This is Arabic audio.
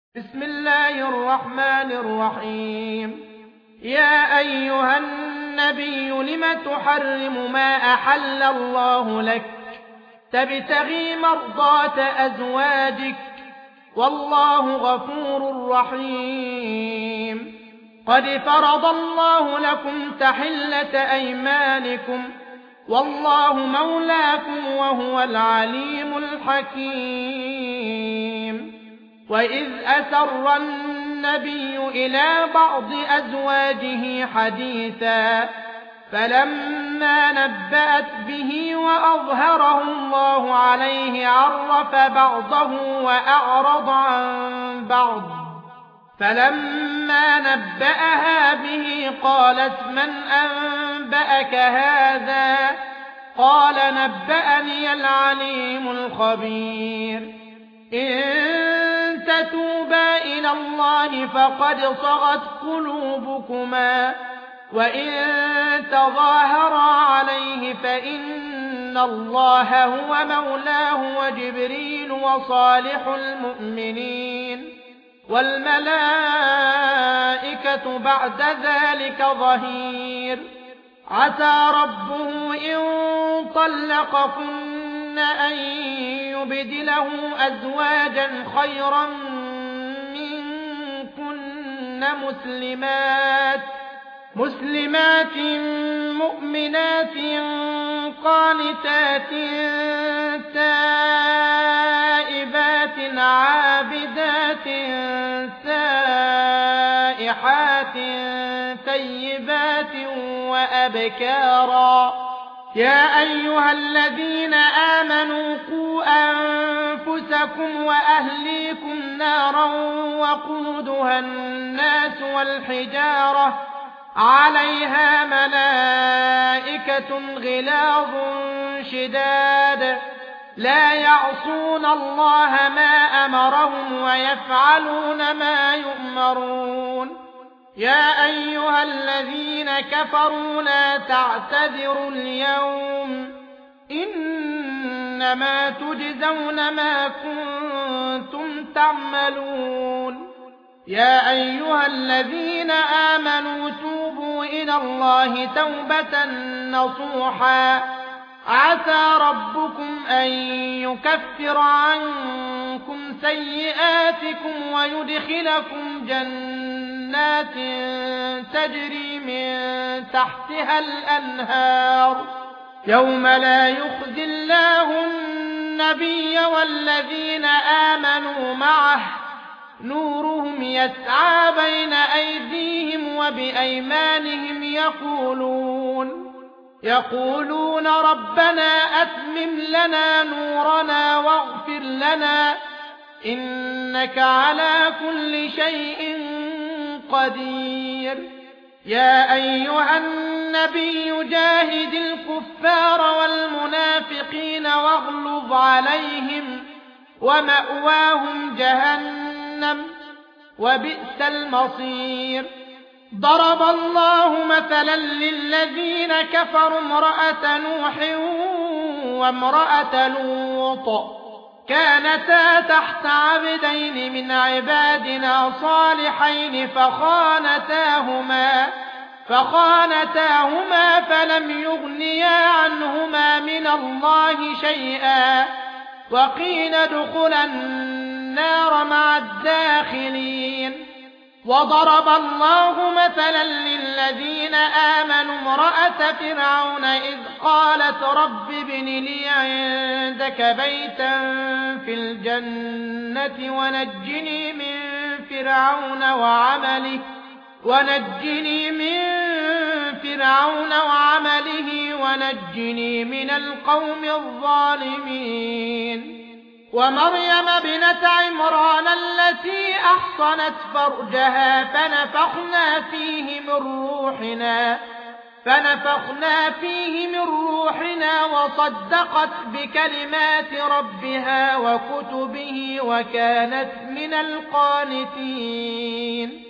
بسم الله الرحمن الرحيم. يا أيها النبي لم تحرم ما أحل الله لك تبتغي مرضات أزواجك والله غفور رحيم. قد فرض الله لكم تحلة أيمانكم والله مولاكم وهو العليم الحكيم. وإذ أسر النبي إلى بعض أزواجه حديثا فلما نبأت به وأظهره الله عليه عرف بعضه وأعرض عن بعض فلما نبأها به قالت من أنبأك هذا قال نبأني العليم الخبير. إن تتوبا إلى الله فقد صغت قلوبكما وإن تظاهرا عليه فإن الله هو مولاه وجبريل وصالح المؤمنين والملائكة بعد ذلك ظهير. عسى ربه إن طلقكن أن يبدله أزواجا خيرا منكن مسلمات مؤمنات قانتات تائبات عابدات سائحات طيبات وأبكارا. يا أيها الذين آمنوا قوا أنفسكم وأهليكم نارا وقودها الناس والحجارة عليها ملائكة غلاظ شداد لا يعصون الله ما أمرهم ويفعلون ما يؤمرون. يا أيها الذين كفروا لا تعتذروا اليوم إنما تجزون ما كنتم تعملون. يا أيها الذين آمنوا توبوا إلى الله توبة نصوحا عسى ربكم أن يكفر عنكم سيئاتكم ويدخلكم جنات تجري من تحتها الأنهار يوم لا يخزي الله النبي والذين آمنوا معه نورهم يسعى بين أيديهم وبأيمانهم يقولون ربنا أتمم لنا نورنا واغفر لنا إنك على كل شيء قدير. يا أيها النبي جاهد الكفار والمنافقين واغلظ عليهم ومأواهم جهنم وبئس المصير. ضرب الله مثلا للذين كفروا امرأة نوح وامرأة لوط كانتا تحت عبدين من عبادنا صالحين فخانتاهما فلم يغنيا عنهما من الله شيئا وقيل ادخلا النار مع الداخلين. وضرب الله مثلا للذين آمنوا امرأة فرعون إذ قالت رب ابن لي عندك بيتا في الجنة ونجني من فرعون وعمله ونجني من القوم الظالمين. ومريم ابنة عمران التي أحصنت فرجها فنفخنا فيه من روحنا وصدقت بكلمات ربها وكتبه وكانت من القانتين.